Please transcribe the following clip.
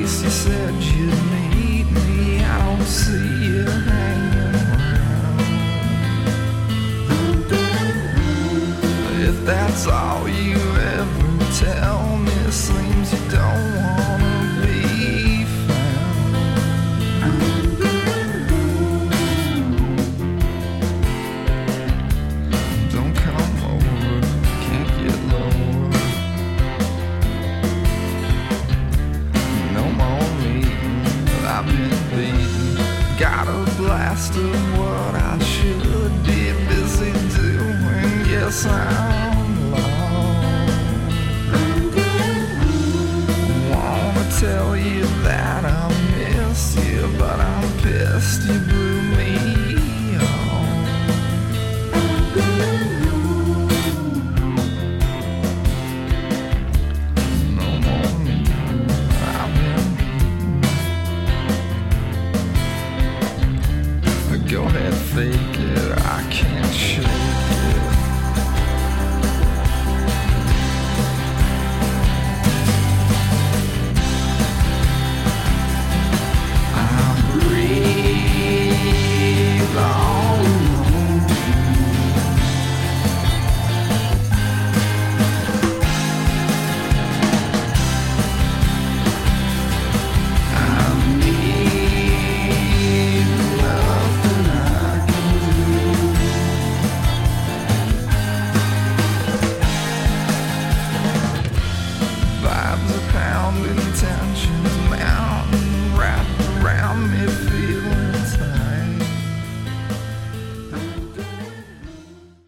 place you said you'd meet me. I don't see you hanging around. If that's all you ever tell me, it seems you don't wanna be found. Don't come over, can't get lower. No more meeting, I've been beaten. Got a blast of what I should be busy doing. Yes, I'm